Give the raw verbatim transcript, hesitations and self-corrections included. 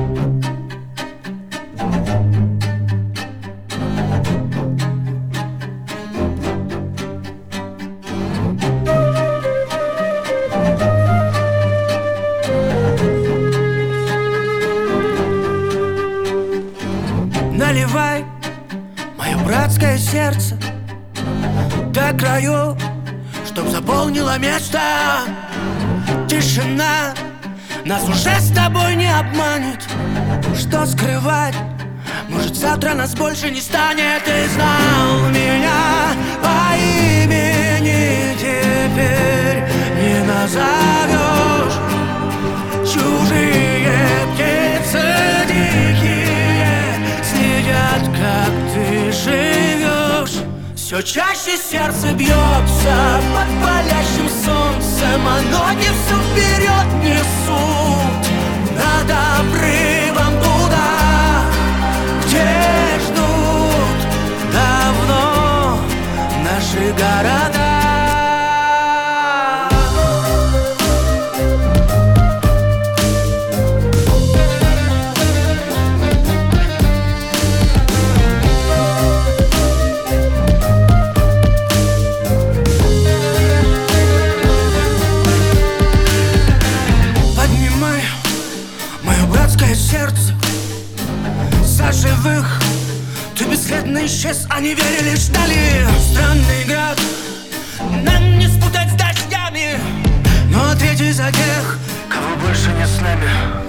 Наливай мое братское сердце до краев, чтоб заполнило место. Тишина нас уже с тобой не обманет. Что скрывать? Может, завтра нас больше не станет. Ты знал меня по имени, теперь не назовешь. Чужие птицы дикие следят, как ты живешь. Все чаще сердце бьется под палящим солнцем, а ноги все вперед несут над обрывом туда, где ждут давно наши города. Сердце за живых. Ты бесследно исчез, они верили, ждали. Странный град нам не спутать с дождями, но ответь за тех, кого больше нет с нами.